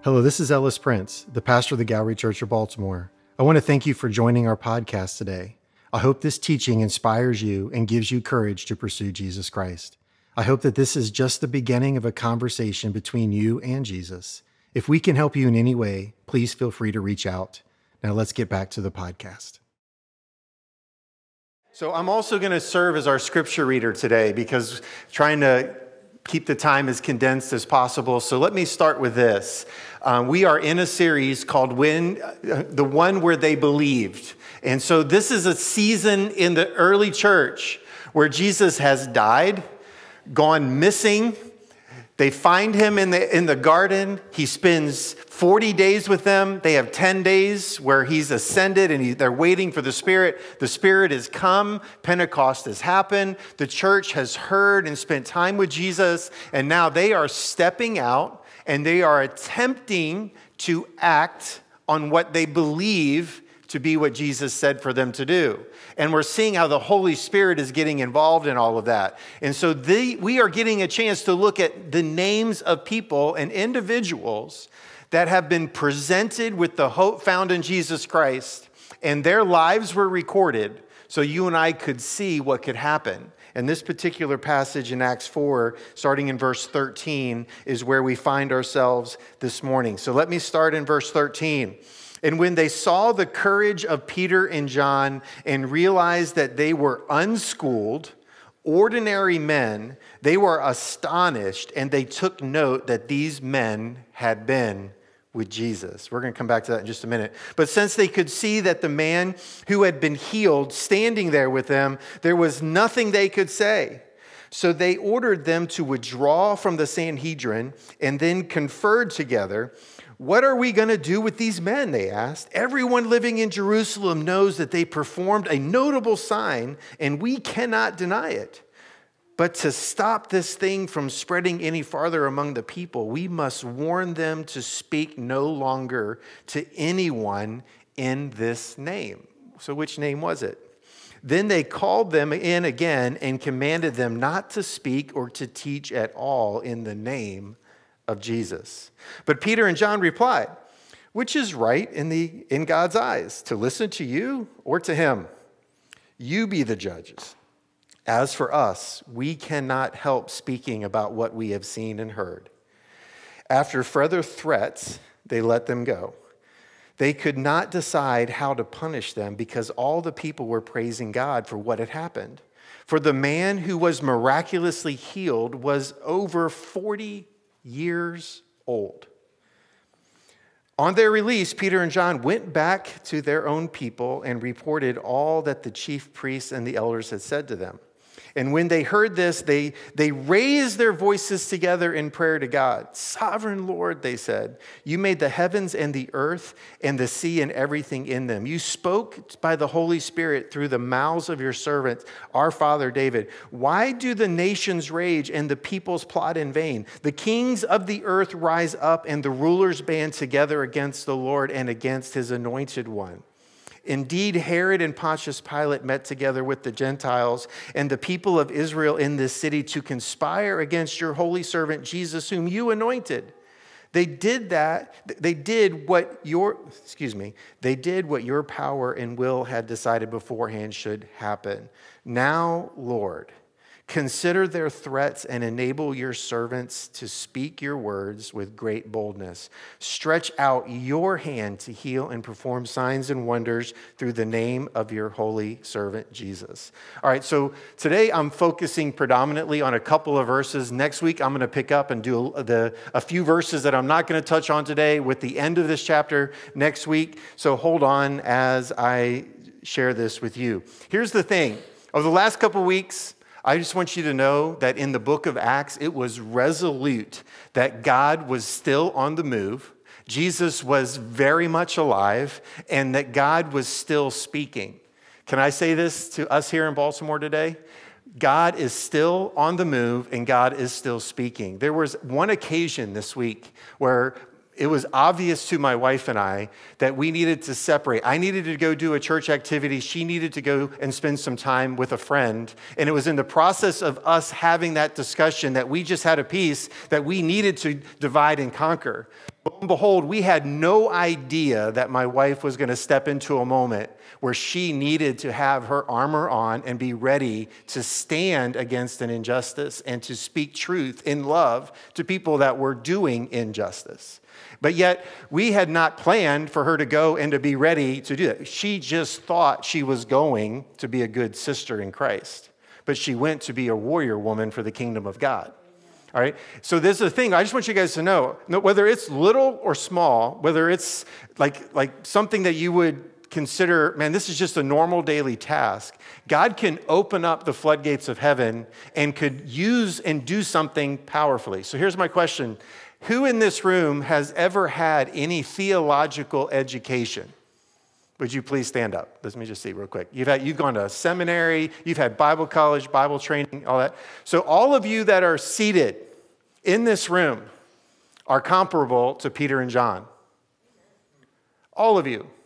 Hello, this is Ellis Prince, the pastor of the Gallery Church of Baltimore. I want to thank you for joining our podcast today. I hope this teaching inspires you and gives you courage to pursue Jesus Christ. I hope that this is just the beginning of a conversation between you and Jesus. If we can help you in any way, please feel free to reach out. Now let's get back to the podcast. So I'm also going to serve as our scripture reader today because trying to keep the time as condensed as possible. So let me start with this. We are in a series called The One Where They Believed. And so this is a season in the early church where Jesus has died, gone missing. They find him in the garden. He spends 40 days with them. They have 10 days where he's ascended and they're waiting for the Spirit. The Spirit has come. Pentecost has happened. The church has heard and spent time with Jesus. And now they are stepping out and they are attempting to act on what they believe to be what Jesus said for them to do. And we're seeing how the Holy Spirit is getting involved in all of that. And so we are getting a chance to look at the names of people and individuals that have been presented with the hope found in Jesus Christ, and their lives were recorded so you and I could see what could happen. And this particular passage in Acts 4, starting in verse 13, is where we find ourselves this morning. So let me start in verse 13. And when they saw the courage of Peter and John and realized that they were unschooled, ordinary men, they were astonished and they took note that these men had been with Jesus. We're going to come back to that in just a minute. But since they could see that the man who had been healed standing there with them, there was nothing they could say. So they ordered them to withdraw from the Sanhedrin and then conferred together. What are we going to do with these men, they asked. Everyone living in Jerusalem knows that they performed a notable sign, and we cannot deny it. But to stop this thing from spreading any farther among the people, we must warn them to speak no longer to anyone in this name. So which name was it? Then they called them in again and commanded them not to speak or to teach at all in the name of Jesus. But Peter and John replied, which is right in God's eyes, to listen to you or to him? You be the judges. As for us, we cannot help speaking about what we have seen and heard. After further threats, they let them go. They could not decide how to punish them because all the people were praising God for what had happened. For the man who was miraculously healed was over 40 years old. On their release, Peter and John went back to their own people and reported all that the chief priests and the elders had said to them. And when they heard this, they raised their voices together in prayer to God. Sovereign Lord, they said, you made the heavens and the earth and the sea and everything in them. You spoke by the Holy Spirit through the mouths of your servant, our father David. Why do the nations rage and the peoples plot in vain? The kings of the earth rise up and the rulers band together against the Lord and against his anointed one. Indeed, Herod and Pontius Pilate met together with the Gentiles and the people of Israel in this city to conspire against your holy servant Jesus, whom you anointed. They did what your power and will had decided beforehand should happen. Now, Lord, consider their threats and enable your servants to speak your words with great boldness. Stretch out your hand to heal and perform signs and wonders through the name of your holy servant, Jesus. All right, so today I'm focusing predominantly on a couple of verses. Next week, I'm going to pick up and do a few verses that I'm not going to touch on today with the end of this chapter next week. So hold on as I share this with you. Here's the thing. Over the last couple of weeks, I just want you to know that in the book of Acts, it was resolute that God was still on the move, Jesus was very much alive, and that God was still speaking. Can I say this to us here in Baltimore today? God is still on the move, and God is still speaking. There was one occasion this week where it was obvious to my wife and I that we needed to separate. I needed to go do a church activity. She needed to go and spend some time with a friend. And it was in the process of us having that discussion that we just had a piece that we needed to divide and conquer. Lo and behold, we had no idea that my wife was going to step into a moment where she needed to have her armor on and be ready to stand against an injustice and to speak truth in love to people that were doing injustice. But yet, we had not planned for her to go and to be ready to do that. She just thought she was going to be a good sister in Christ, but she went to be a warrior woman for the kingdom of God. All right, so this is the thing. I just want you guys to know, whether it's little or small, whether it's like something that you would consider, man, this is just a normal daily task. God can open up the floodgates of heaven and could use and do something powerfully. So here's my question. Who in this room has ever had any theological education? Would you please stand up? Let me just see real quick. You've gone to seminary, you've had Bible college, Bible training, all that. So all of you that are seated in this room are comparable to Peter and John. All of you.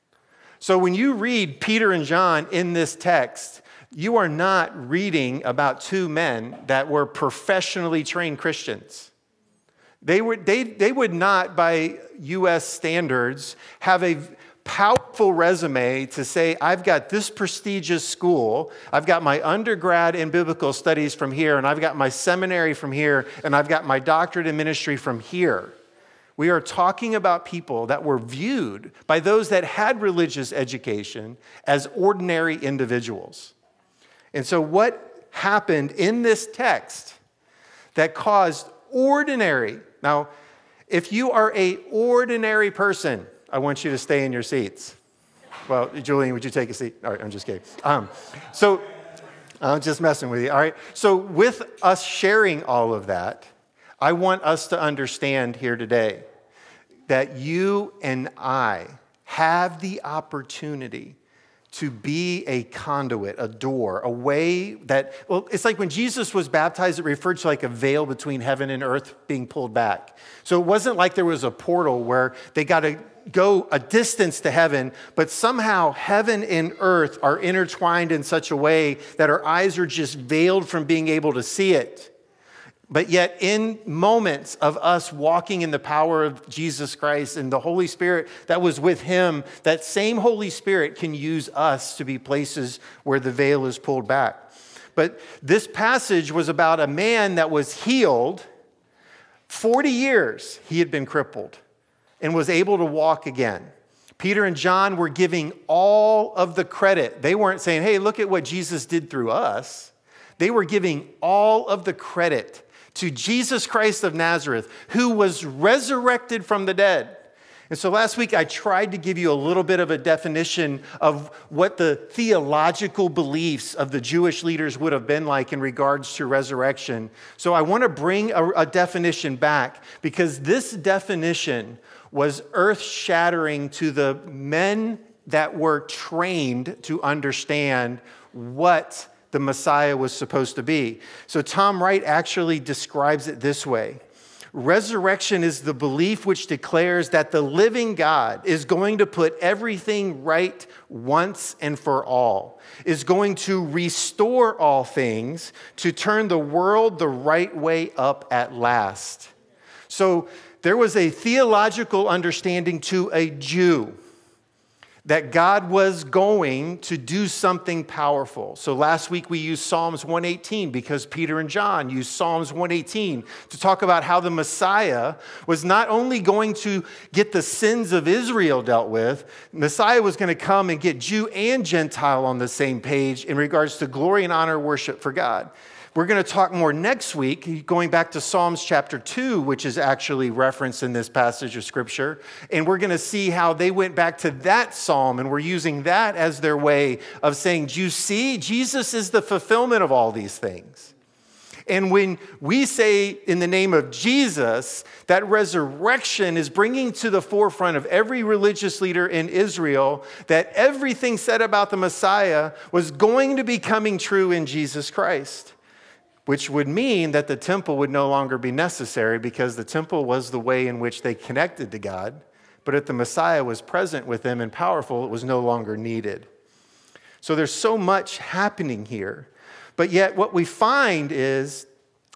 So when you read Peter and John in this text, you are not reading about two men that were professionally trained Christians. They would not, by U.S. standards, have a powerful resume to say, I've got this prestigious school, I've got my undergrad in biblical studies from here, and I've got my seminary from here, and I've got my doctorate in ministry from here. We are talking about people that were viewed by those that had religious education as ordinary individuals. And so what happened in this text that caused ordinary, now, if you are an ordinary person, I want you to stay in your seats. Well, Julian, would you take a seat? All right, I'm just kidding. So I'm just messing with you. All right. So with us sharing all of that, I want us to understand here today that you and I have the opportunity to be a conduit, a door, a way that, well, it's like when Jesus was baptized, it referred to like a veil between heaven and earth being pulled back. So it wasn't like there was a portal where they got to go a distance to heaven, but somehow heaven and earth are intertwined in such a way that our eyes are just veiled from being able to see it. But yet in moments of us walking in the power of Jesus Christ and the Holy Spirit that was with him, that same Holy Spirit can use us to be places where the veil is pulled back. But this passage was about a man that was healed. 40 years he had been crippled and was able to walk again. Peter and John were giving all of the credit. They weren't saying, hey, look at what Jesus did through us. They were giving all of the credit to Jesus Christ of Nazareth, who was resurrected from the dead. And so last week, I tried to give you a little bit of a definition of what the theological beliefs of the Jewish leaders would have been like in regards to resurrection. So I want to bring a definition back, because this definition was earth-shattering to the men that were trained to understand what the Messiah was supposed to be. So Tom Wright actually describes it this way. Resurrection is the belief which declares that the living God is going to put everything right once and for all, is going to restore all things, to turn the world the right way up at last. So there was a theological understanding to a Jew that God was going to do something powerful. So last week we used Psalms 118 because Peter and John used Psalms 118 to talk about how the Messiah was not only going to get the sins of Israel dealt with, Messiah was going to come and get Jew and Gentile on the same page in regards to glory and honor worship for God. We're going to talk more next week, going back to Psalms chapter 2, which is actually referenced in this passage of Scripture. And we're going to see how they went back to that psalm and were using that as their way of saying, do you see? Jesus is the fulfillment of all these things. And when we say in the name of Jesus, that resurrection is bringing to the forefront of every religious leader in Israel that everything said about the Messiah was going to be coming true in Jesus Christ. Which would mean that the temple would no longer be necessary, because the temple was the way in which they connected to God. But if the Messiah was present with them and powerful, it was no longer needed. So there's so much happening here. But yet what we find is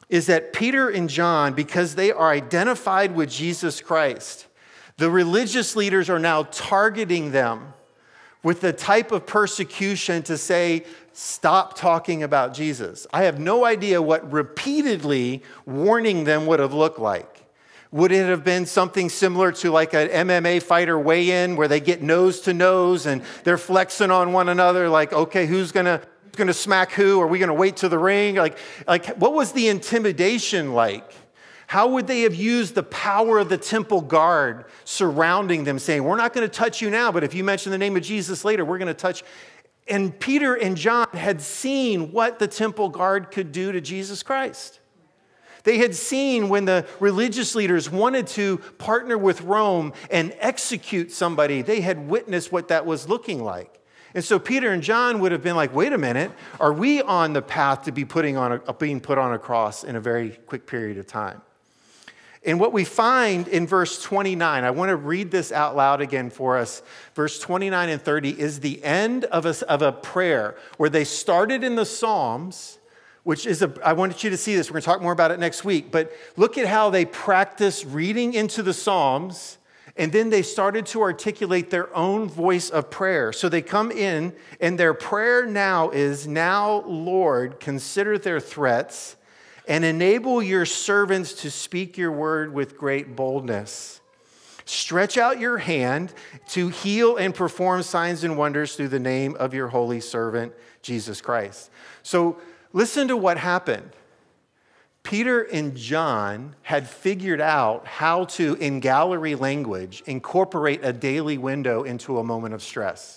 is that Peter and John, because they are identified with Jesus Christ, the religious leaders are now targeting them with the type of persecution to say, stop talking about Jesus. I have no idea what repeatedly warning them would have looked like. Would it have been something similar to like an MMA fighter weigh-in where they get nose to nose and they're flexing on one another like, okay, who's gonna smack who? Are we gonna wait to the ring? Like what was the intimidation like? How would they have used the power of the temple guard surrounding them, saying, we're not going to touch you now, but if you mention the name of Jesus later, we're going to touch. And Peter and John had seen what the temple guard could do to Jesus Christ. They had seen when the religious leaders wanted to partner with Rome and execute somebody, they had witnessed what that was looking like. And so Peter and John would have been like, wait a minute, are we on the path to be being put on a cross in a very quick period of time? And what we find in verse 29, I want to read this out loud again for us. Verse 29 and 30 is the end of a prayer where they started in the Psalms, which is I want you to see this. We're going to talk more about it next week. But look at how they practice reading into the Psalms, and then they started to articulate their own voice of prayer. So they come in, and their prayer now is, now, Lord, consider their threats, and enable your servants to speak your word with great boldness. Stretch out your hand to heal and perform signs and wonders through the name of your holy servant, Jesus Christ. So listen to what happened. Peter and John had figured out how to, in gallery language, incorporate a daily window into a moment of stress.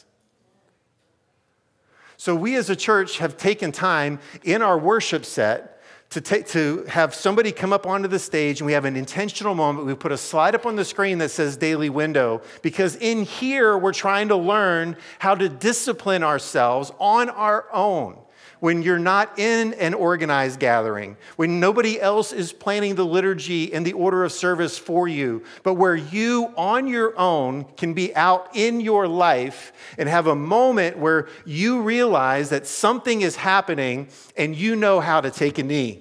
So we as a church have taken time in our worship set to have somebody come up onto the stage, and we have an intentional moment. We put a slide up on the screen that says daily window, because in here we're trying to learn how to discipline ourselves on our own when you're not in an organized gathering, when nobody else is planning the liturgy and the order of service for you, but where you on your own can be out in your life and have a moment where you realize that something is happening and you know how to take a knee.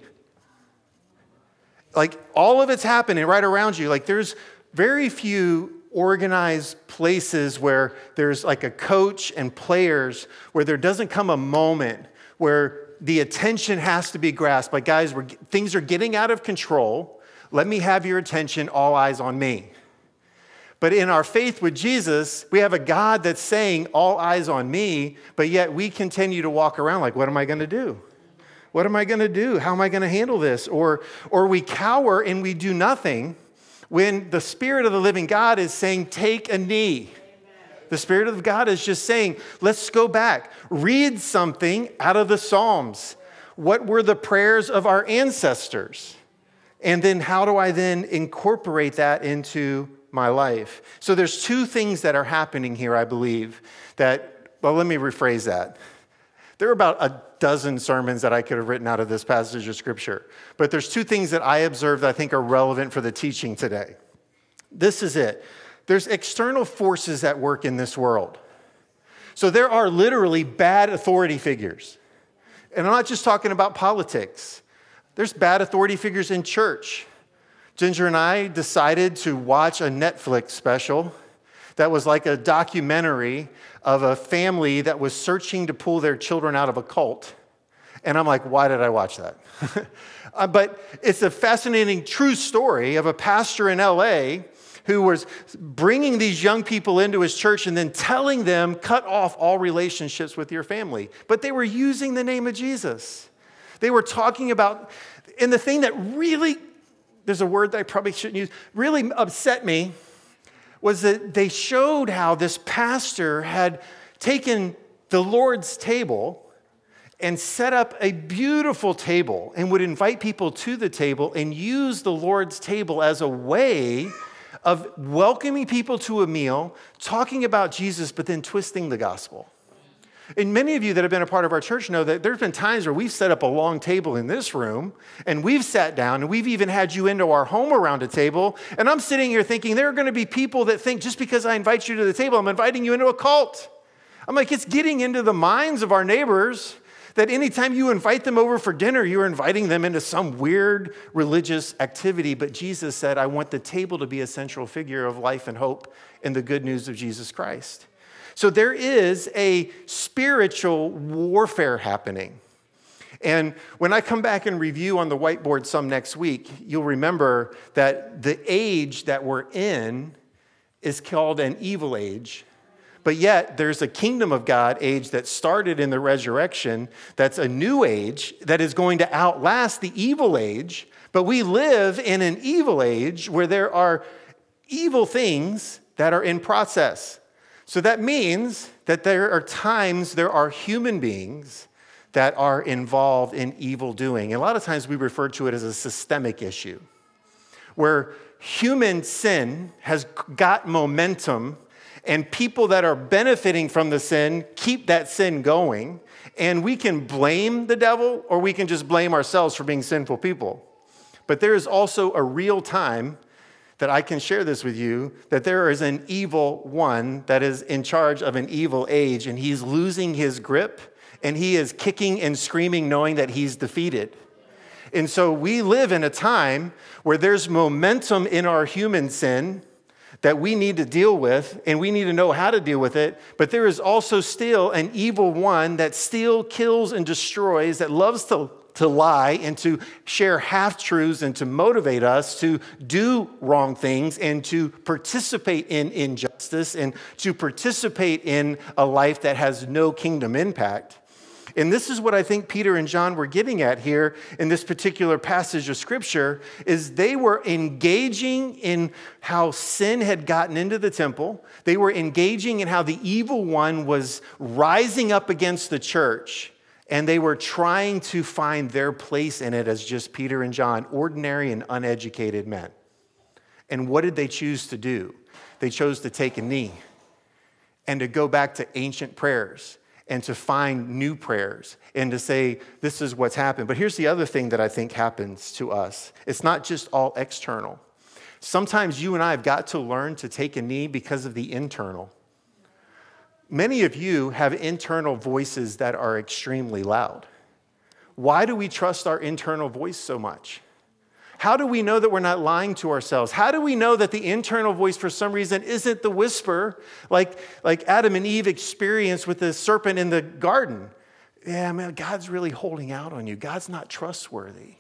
Like all of it's happening right around you. Like there's very few organized places where there's like a coach and players where there doesn't come a moment where the attention has to be grasped. Like, guys, things are getting out of control. Let me have your attention, all eyes on me. But in our faith with Jesus, we have a God that's saying, all eyes on me, but yet we continue to walk around like, what am I going to do? What am I going to do? How am I going to handle this? Or we cower and we do nothing when the Spirit of the living God is saying, take a knee. The Spirit of God is just saying, let's go back. Read something out of the Psalms. What were the prayers of our ancestors? And then how do I then incorporate that into my life? So there's two things that are happening here, I believe, well, let me rephrase that. There are about a dozen sermons that I could have written out of this passage of Scripture. But there's two things that I observed that I think are relevant for the teaching today. This is it. There's external forces at work in this world. So there are literally bad authority figures. And I'm not just talking about politics. There's bad authority figures in church. Ginger and I decided to watch a Netflix special that was like a documentary of a family that was searching to pull their children out of a cult. And I'm like, why did I watch that? But it's a fascinating true story of a pastor in LA who was bringing these young people into his church and then telling them, cut off all relationships with your family. But they were using the name of Jesus. They were talking about, and the thing that really, there's a word that I probably shouldn't use, really upset me was that they showed how this pastor had taken the Lord's table and set up a beautiful table and would invite people to the table and use the Lord's table as a way of welcoming people to a meal, talking about Jesus, but then twisting the gospel. And many of you that have been a part of our church know that there's been times where we've set up a long table in this room, and we've sat down, and we've even had you into our home around a table, and I'm sitting here thinking there are going to be people that think just because I invite you to the table, I'm inviting you into a cult. I'm like, it's getting into the minds of our neighbors That anytime you invite them over for dinner, you're inviting them into some weird religious activity. But Jesus said, I want the table to be a central figure of life and hope in the good news of Jesus Christ. So there is a spiritual warfare happening. And when I come back and review on the whiteboard some next week, you'll remember that the age that we're in is called an evil age. But yet there's a kingdom of God age that started in the resurrection. That's a new age that is going to outlast the evil age. But we live in an evil age where there are evil things that are in process. So that means that there are human beings that are involved in evil doing. And a lot of times we refer to it as a systemic issue, where human sin has got momentum, and people that are benefiting from the sin keep that sin going, and we can blame the devil or we can just blame ourselves for being sinful people. But there is also a real time that I can share this with you, that there is an evil one that is in charge of an evil age, and he's losing his grip, and he is kicking and screaming knowing that he's defeated. And so we live in a time where there's momentum in our human sin that we need to deal with, and we need to know how to deal with it. But there is also still an evil one that still kills and destroys, that loves to lie and to share half-truths and to motivate us to do wrong things and to participate in injustice and to participate in a life that has no kingdom impact. And this is what I think Peter and John were getting at here in this particular passage of Scripture, is they were engaging in how sin had gotten into the temple. They were engaging in how the evil one was rising up against the church, and they were trying to find their place in it as just Peter and John, ordinary and uneducated men. And what did they choose to do? They chose to take a knee and to go back to ancient prayers and to find new prayers and to say, this is what's happened. But here's the other thing that I think happens to us. It's not just all external. Sometimes you and I have got to learn to take a knee because of the internal. Many of you have internal voices that are extremely loud. Why do we trust our internal voice so much? How do we know that we're not lying to ourselves? How do we know that the internal voice, for some reason, isn't the whisper like Adam and Eve experienced with the serpent in the garden? Yeah, man, God's really holding out on you. God's not trustworthy.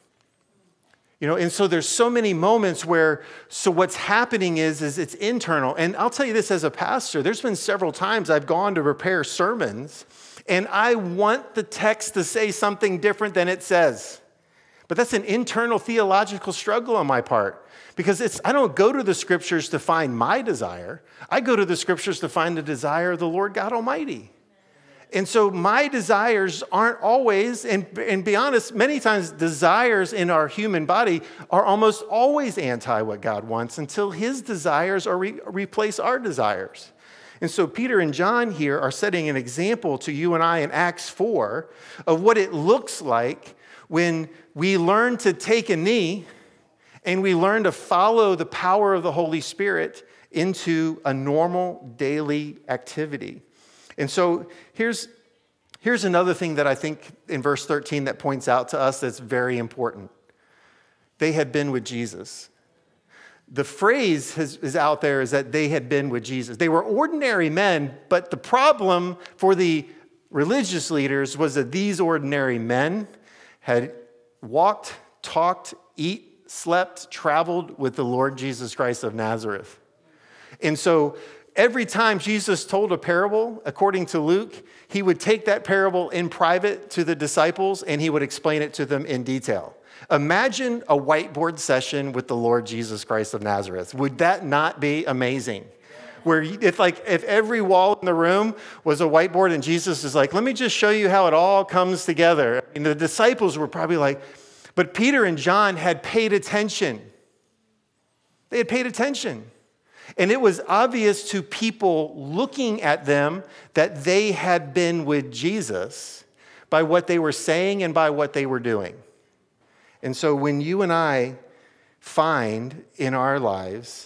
You know, and so there's so many moments where, so what's happening is it's internal. And I'll tell you this as a pastor, there's been several times I've gone to prepare sermons, and I want the text to say something different than it says. But that's an internal theological struggle on my part, because I don't go to the Scriptures to find my desire. I go to the Scriptures to find the desire of the Lord God Almighty. And so my desires aren't always, and be honest, many times desires in our human body are almost always anti what God wants until his desires replace our desires. And so Peter and John here are setting an example to you and I in Acts 4 of what it looks like when we learn to take a knee and we learn to follow the power of the Holy Spirit into a normal daily activity. And so here's another thing that I think in verse 13 that points out to us that's very important. They had been with Jesus. The phrase is out there is that they had been with Jesus. They were ordinary men, but the problem for the religious leaders was that these ordinary men had walked, talked, eat, slept, traveled with the Lord Jesus Christ of Nazareth. And so every time Jesus told a parable, according to Luke, he would take that parable in private to the disciples and he would explain it to them in detail. Imagine a whiteboard session with the Lord Jesus Christ of Nazareth. Would that not be amazing? Where if every wall in the room was a whiteboard and Jesus is like, let me just show you how it all comes together. And the disciples were probably like, but Peter and John had paid attention. They had paid attention. And it was obvious to people looking at them that they had been with Jesus by what they were saying and by what they were doing. And so when you and I find in our lives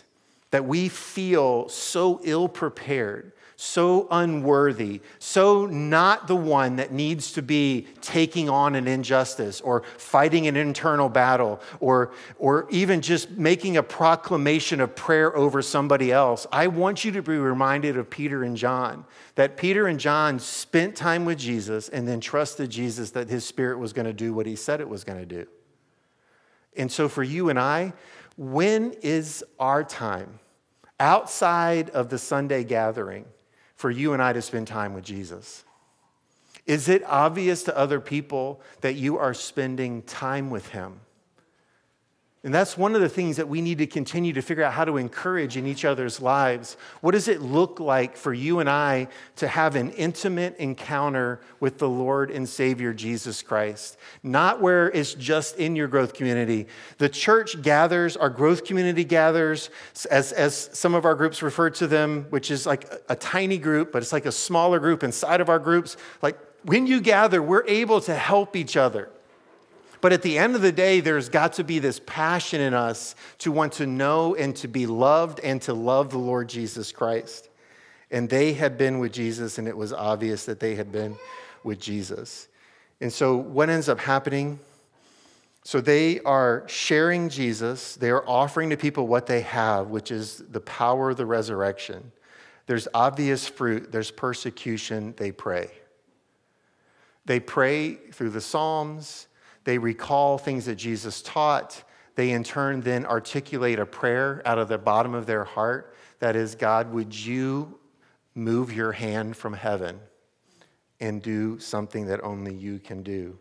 that we feel so ill-prepared, so unworthy, so not the one that needs to be taking on an injustice or fighting an internal battle or even just making a proclamation of prayer over somebody else. I want you to be reminded of Peter and John, that Peter and John spent time with Jesus and then trusted Jesus that his Spirit was going to do what he said it was going to do. And so for you and I, when is our time outside of the Sunday gathering for you and I to spend time with Jesus? Is it obvious to other people that you are spending time with him? And that's one of the things that we need to continue to figure out how to encourage in each other's lives. What does it look like for you and I to have an intimate encounter with the Lord and Savior Jesus Christ? Not where it's just in your growth community. The church gathers, our growth community gathers, as some of our groups refer to them, which is like a tiny group, but it's like a smaller group inside of our groups. Like when you gather, we're able to help each other. But at the end of the day, there's got to be this passion in us to want to know and to be loved and to love the Lord Jesus Christ. And they had been with Jesus, and it was obvious that they had been with Jesus. And so what ends up happening? So they are sharing Jesus. They are offering to people what they have, which is the power of the resurrection. There's obvious fruit. There's persecution. They pray. They pray through the Psalms. They recall things that Jesus taught. They in turn then articulate a prayer out of the bottom of their heart. That is, God, would you move your hand from heaven and do something that only you can do?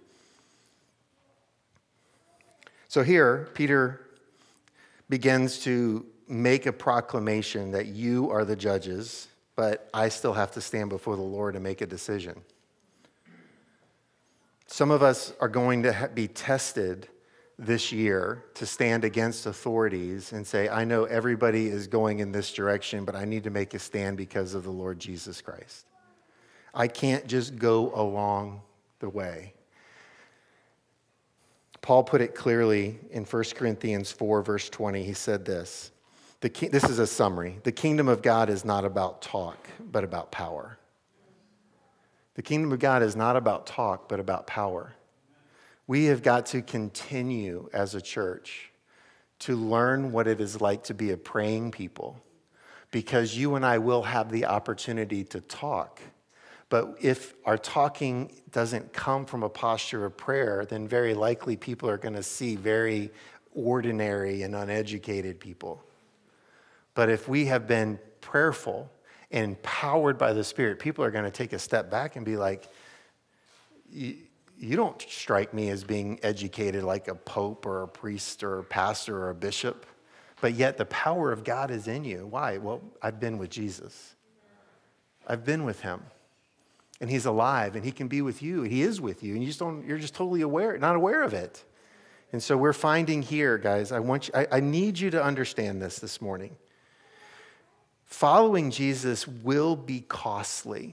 So here, Peter begins to make a proclamation that you are the judges, but I still have to stand before the Lord and make a decision. Some of us are going to be tested this year to stand against authorities and say, I know everybody is going in this direction, but I need to make a stand because of the Lord Jesus Christ. I can't just go along the way. Paul put it clearly in 1 Corinthians 4, verse 20. He said this. This is a summary. The kingdom of God is not about talk, but about power. The kingdom of God is not about talk, but about power. We have got to continue as a church to learn what it is like to be a praying people, because you and I will have the opportunity to talk. But if our talking doesn't come from a posture of prayer, then very likely people are going to see very ordinary and uneducated people. But if we have been prayerful and empowered by the Spirit, people are going to take a step back and be like, you don't strike me as being educated like a pope or a priest or a pastor or a bishop, but yet the power of God is in you. Why? Well, I've been with Jesus. I've been with him. And he's alive, and he can be with you. He is with you, and you're just totally not aware of it. And so we're finding here, guys, I need you to understand this morning. Following Jesus will be costly.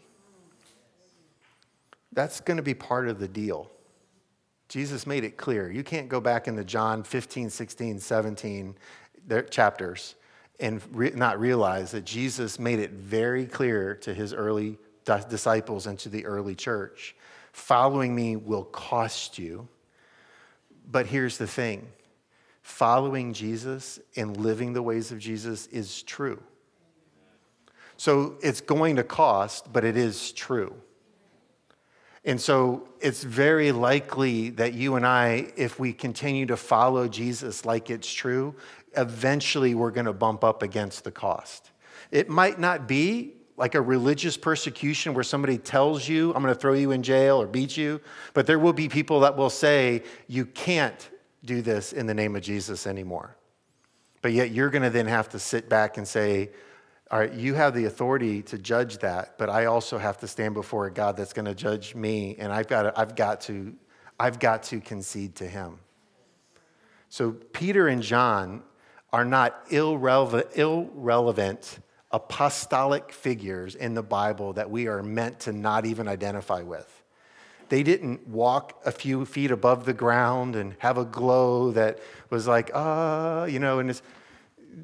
That's going to be part of the deal. Jesus made it clear. You can't go back into John 15, 16, 17 chapters and not realize that Jesus made it very clear to his early disciples and to the early church. Following me will cost you. But here's the thing. Following Jesus and living the ways of Jesus is true. So it's going to cost, but it is true. And so it's very likely that you and I, if we continue to follow Jesus like it's true, eventually we're going to bump up against the cost. It might not be like a religious persecution where somebody tells you, I'm going to throw you in jail or beat you, but there will be people that will say, you can't do this in the name of Jesus anymore. But yet you're going to then have to sit back and say, all right, you have the authority to judge that, but I also have to stand before a God that's going to judge me, and I've got to concede to him. So Peter and John are not irrelevant apostolic figures in the Bible that we are meant to not even identify with. They didn't walk a few feet above the ground and have a glow that was like, and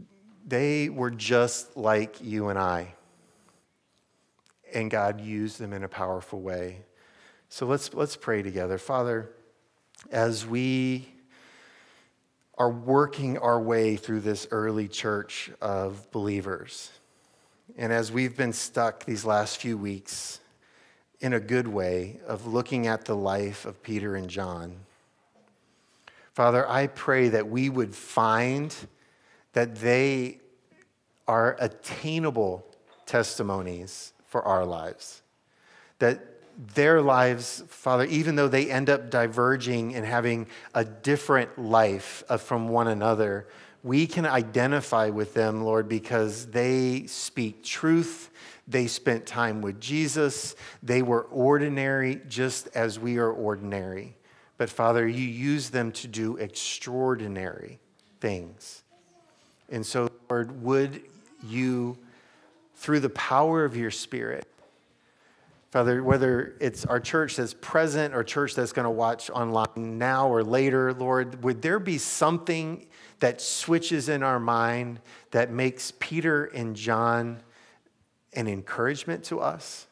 they were just like you and I. And God used them in a powerful way. So let's pray together. Father, as we are working our way through this early church of believers, and as we've been stuck these last few weeks in a good way of looking at the life of Peter and John, Father, I pray that we would find that they are attainable testimonies for our lives. That their lives, Father, even though they end up diverging and having a different life from one another, we can identify with them, Lord, because they speak truth. They spent time with Jesus. They were ordinary just as we are ordinary. But Father, you use them to do extraordinary things. And so, Lord, would you, through the power of your Spirit, Father, whether it's our church that's present or church that's going to watch online now or later, Lord, would there be something that switches in our mind that makes Peter and John an encouragement to us?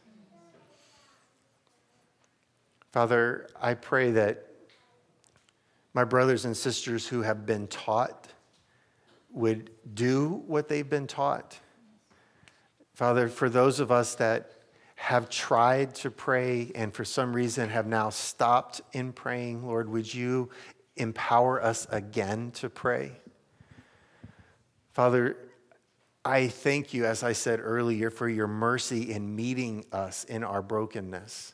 Father, I pray that my brothers and sisters who have been taught would do what they've been taught. Father, for those of us that have tried to pray and for some reason have now stopped in praying, Lord, would you empower us again to pray? Father, I thank you, as I said earlier, for your mercy in meeting us in our brokenness.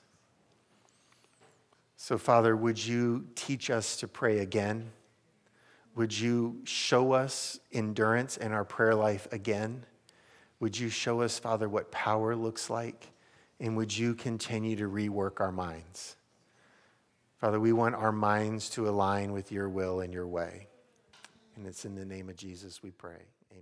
So, Father, would you teach us to pray again? Would you show us endurance in our prayer life again? Would you show us, Father, what power looks like? And would you continue to rework our minds? Father, we want our minds to align with your will and your way. And it's in the name of Jesus we pray.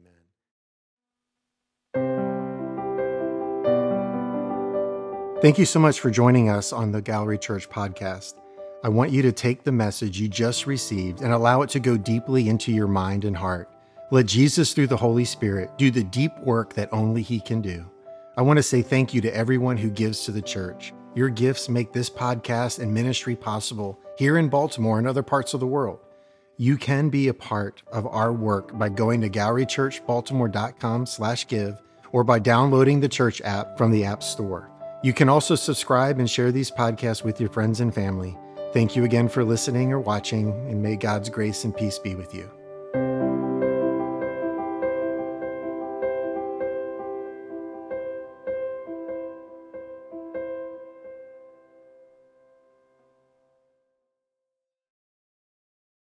Amen. Thank you so much for joining us on the Gallery Church podcast. I want you to take the message you just received and allow it to go deeply into your mind and heart. Let Jesus, through the Holy Spirit, do the deep work that only he can do. I want to say thank you to everyone who gives to the church. Your gifts make this podcast and ministry possible here in Baltimore and other parts of the world. You can be a part of our work by going to gallerychurchbaltimore.com/give or by downloading the church app from the App Store. You can also subscribe and share these podcasts with your friends and family. Thank you again for listening or watching, and may God's grace and peace be with you.